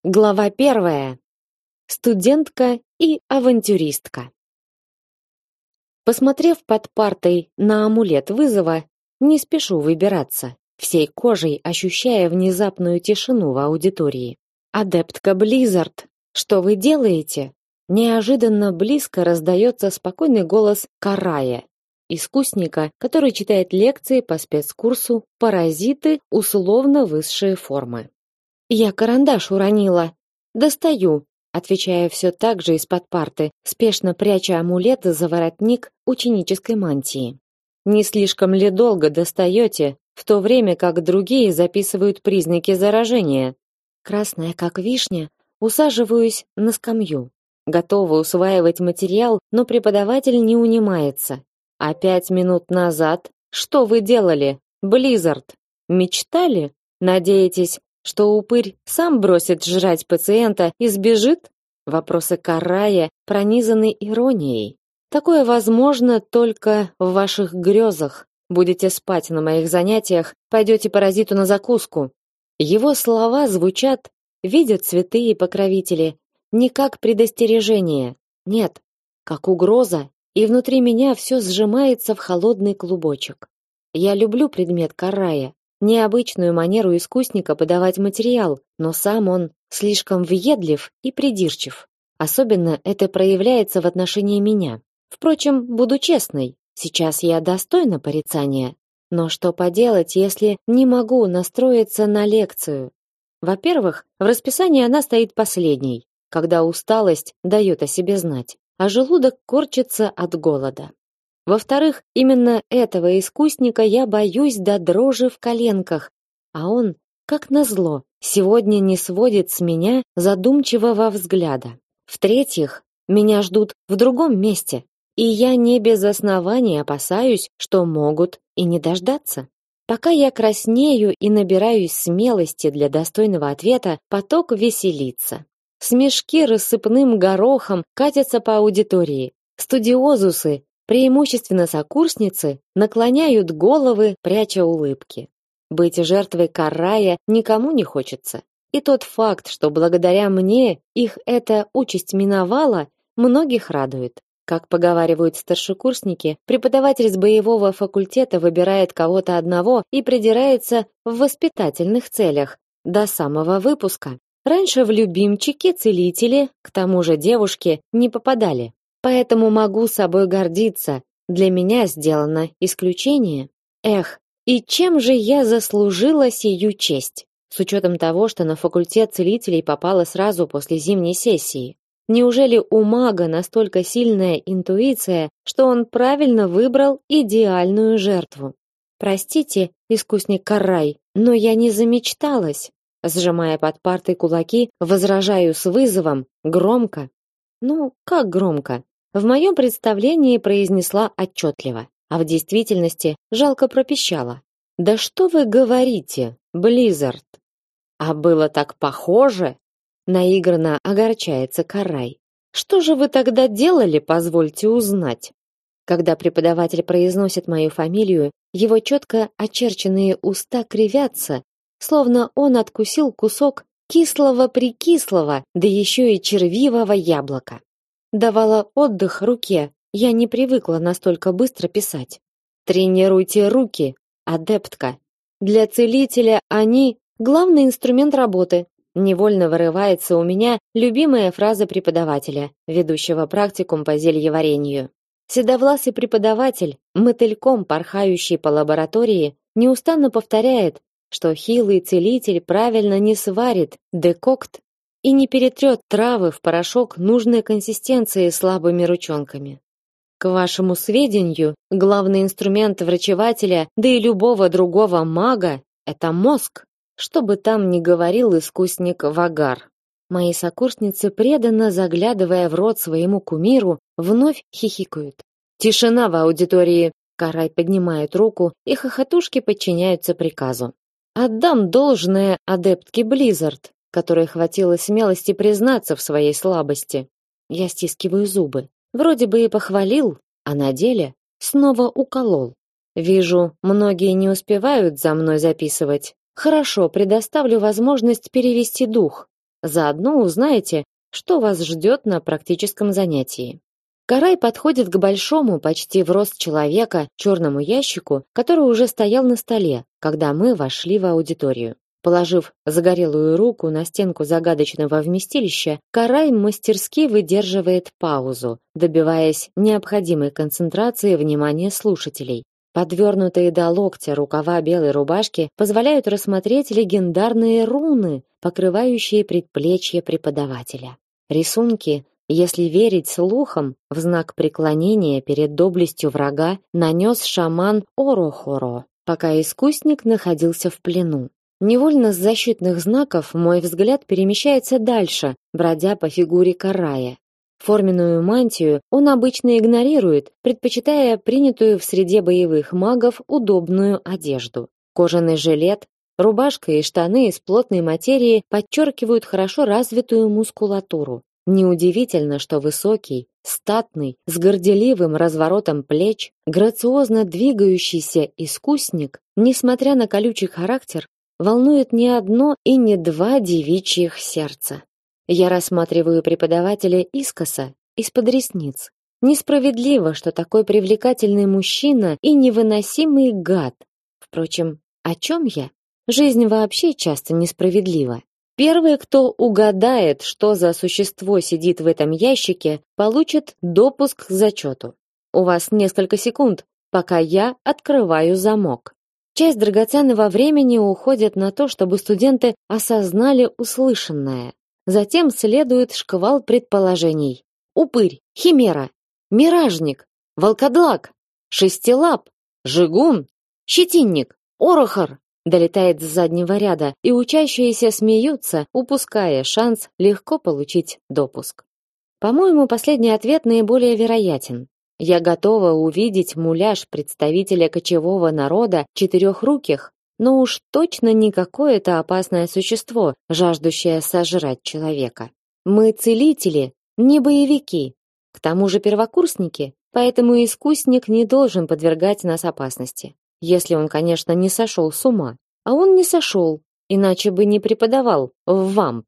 Глава 1. Студентка и авантюристка. Посмотрев под партой на амулет вызова, не спешу выбираться, всей кожей ощущая внезапную тишину в аудитории. Адептка Близзард, что вы делаете? Неожиданно близко раздается спокойный голос Карая, искусника, который читает лекции по спецкурсу «Паразиты. Условно высшие формы». Я карандаш уронила. Достаю, отвечая все так же из-под парты, спешно пряча амулет за воротник ученической мантии. Не слишком ли долго достаете, в то время как другие записывают признаки заражения? Красная как вишня, усаживаюсь на скамью. Готова усваивать материал, но преподаватель не унимается. А 5 минут назад что вы делали, Близзард? Мечтали? Надеетесь, что упырь сам бросит жрать пациента и сбежит? Вопросы Карая пронизаны иронией. Такое возможно только в ваших грезах. Будете спать на моих занятиях, пойдете паразиту на закуску. Его слова звучат, видят святые покровители, не как предостережение, нет, как угроза, и внутри меня все сжимается в холодный клубочек. Я люблю предмет Карая, необычную манеру искусника подавать материал, но сам он слишком въедлив и придирчив. Особенно это проявляется в отношении меня. Впрочем, буду честной, сейчас я достойна порицания. Но что поделать, если не могу настроиться на лекцию? Во-первых, в расписании она стоит последней, когда усталость дает о себе знать, а желудок корчится от голода. Во-вторых, именно этого искусника я боюсь до дрожи в коленках, а он, как назло, сегодня не сводит с меня задумчивого взгляда. В-третьих, меня ждут в другом месте, и я не без оснований опасаюсь, что могут и не дождаться. Пока я краснею и набираюсь смелости для достойного ответа, поток веселится. Смешки рассыпным горохом катятся по аудитории. Студиозусы, преимущественно сокурсницы, наклоняют головы, пряча улыбки. Быть жертвой Карая никому не хочется. И тот факт, что благодаря мне их эта участь миновала, многих радует. Как поговаривают старшекурсники, преподаватель с боевого факультета выбирает кого-то одного и придирается в воспитательных целях до самого выпуска. Раньше в любимчики целители, к тому же девушки, не попадали. Поэтому могу собой гордиться. Для меня сделано исключение. Эх, и чем же я заслужила сию честь? С учетом того, что на факультет целителей попала сразу после зимней сессии. Неужели у мага настолько сильная интуиция, что он правильно выбрал идеальную жертву? Простите, искусник Карай, но я не замечталась. Сжимая под партой кулаки, возражаю с вызовом, громко. Ну, как громко? В моем представлении произнесла отчетливо, а в действительности жалко пропищала. Да что вы говорите, Близзард? А было так похоже? Наигранно огорчается Карай. Что же вы тогда делали, позвольте узнать? Когда преподаватель произносит мою фамилию, его четко очерченные уста кривятся, словно он откусил кусок кислого-прикислого, да еще и червивого яблока. Давала отдых руке, я не привыкла настолько быстро писать. Тренируйте руки, адептка. Для целителя они главный инструмент работы. Невольно вырывается у меня любимая фраза преподавателя, ведущего практикум по зельеварению. Седовласый преподаватель, мотыльком порхающий по лаборатории, неустанно повторяет, что хилый целитель правильно не сварит декокт и не перетрет травы в порошок нужной консистенции слабыми ручонками. К вашему сведению, главный инструмент врачевателя, да и любого другого мага – это мозг. Что бы там ни говорил искусник Вагар. Мои сокурсницы, преданно заглядывая в рот своему кумиру, вновь хихикают. Тишина в аудитории. Карай поднимает руку, и хохотушки подчиняются приказу. Отдам должное адептке Близзард, которой хватило смелости признаться в своей слабости. Я стискиваю зубы. Вроде бы и похвалил, а на деле снова уколол. Вижу, многие не успевают за мной записывать. Хорошо, предоставлю возможность перевести дух. Заодно узнаете, что вас ждет на практическом занятии. Карай подходит к большому, почти в рост человека, черному ящику, который уже стоял на столе, когда мы вошли в аудиторию. Положив загорелую руку на стенку загадочного вместилища, Карай мастерски выдерживает паузу, добиваясь необходимой концентрации внимания слушателей. Подвернутые до локтя рукава белой рубашки позволяют рассмотреть легендарные руны, покрывающие предплечье преподавателя. Рисунки, если верить слухам, в знак преклонения перед доблестью врага нанес шаман Орохоро, пока искусник находился в плену. Невольно с защитных знаков мой взгляд перемещается дальше, бродя по фигуре Карая. Форменную мантию он обычно игнорирует, предпочитая принятую в среде боевых магов удобную одежду. Кожаный жилет, рубашка и штаны из плотной материи подчеркивают хорошо развитую мускулатуру. Неудивительно, что высокий, статный, с горделивым разворотом плеч, грациозно двигающийся искусник, несмотря на колючий характер, волнует не одно и не два девичьих сердца. Я рассматриваю преподавателя искоса, из-под ресниц. Несправедливо, что такой привлекательный мужчина и невыносимый гад. Впрочем, о чем я? Жизнь вообще часто несправедлива. Первый, кто угадает, что за существо сидит в этом ящике, получит допуск к зачету. У вас несколько секунд, пока я открываю замок. Часть драгоценного времени уходит на то, чтобы студенты осознали услышанное. Затем следует шквал предположений. Упырь, химера, миражник, волкодлак, шестилап, жигун, щетинник, орохор. Долетает с заднего ряда, и учащиеся смеются, упуская шанс легко получить допуск. По-моему, последний ответ наиболее вероятен. Я готова увидеть муляж представителя кочевого народа четырехруких, но уж точно не какое-то опасное существо, жаждущее сожрать человека. Мы целители, не боевики. К тому же первокурсники, поэтому искусник не должен подвергать нас опасности. Если он, конечно, не сошел с ума. А он не сошел, иначе бы не преподавал в ВАМП.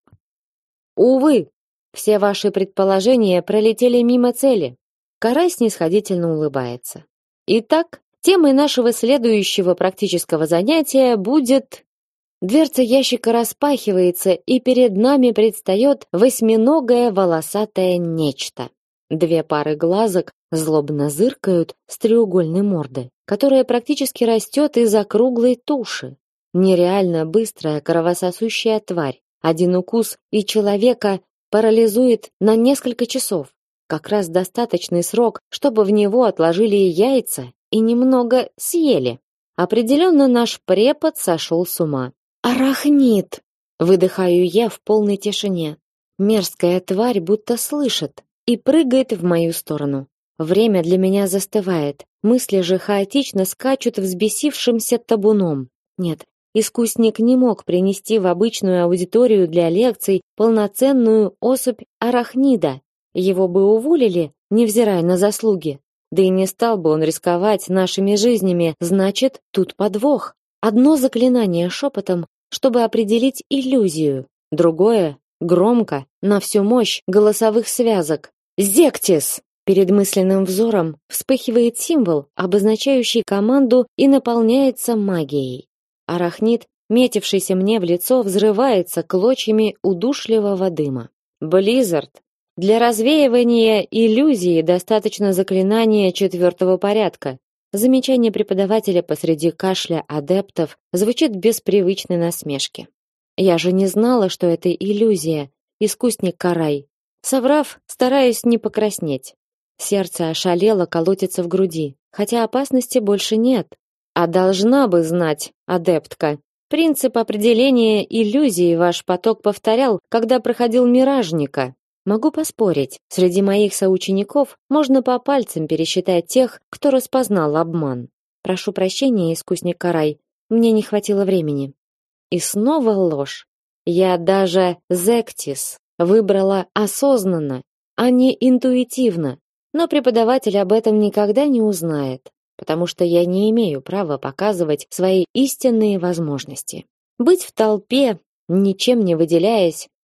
Увы, все ваши предположения пролетели мимо цели. Карай снисходительно улыбается. Итак, темой нашего следующего практического занятия будет... Дверца ящика распахивается, и перед нами предстает восьминогое волосатое нечто. Две пары глазок злобно зыркают с треугольной морды, которая практически растет из округлой туши. Нереально быстрая кровососущая тварь. Один укус и человека парализует на несколько часов. Как раз достаточный срок, чтобы в него отложили яйца и немного съели. Определенно наш препод сошел с ума. Арахнит! Выдыхаю я в полной тишине. Мерзкая тварь будто слышит и прыгает в мою сторону. Время для меня застывает. Мысли же хаотично скачут взбесившимся табуном. Нет, искусник не мог принести в обычную аудиторию для лекций полноценную особь арахнида. Его бы уволили, невзирая на заслуги. Да и не стал бы он рисковать нашими жизнями, значит, тут подвох. Одно заклинание шепотом, чтобы определить иллюзию. Другое — громко, на всю мощь голосовых связок. «Зектис!» Перед мысленным взором вспыхивает символ, обозначающий команду, и наполняется магией. Арахнид, метившийся мне в лицо, взрывается клочьями удушливого дыма. «Близзард!» Для развеивания иллюзии достаточно заклинания 4-го порядка. Замечание преподавателя посреди кашля адептов звучит без привычной насмешки. Я же не знала, что это иллюзия, искусник Карай. Соврав, стараюсь не покраснеть. Сердце ошалело колотится в груди, хотя опасности больше нет. А должна бы знать, адептка. Принцип определения иллюзии ваш поток повторял, когда проходил миражника. Могу поспорить, среди моих соучеников можно по пальцам пересчитать тех, кто распознал обман. Прошу прощения, искусник Карай, мне не хватило времени. И снова ложь. Я даже зектис выбрала осознанно, а не интуитивно. Но преподаватель об этом никогда не узнает, потому что я не имею права показывать свои истинные возможности. Быть в толпе, ничем не выделяясь,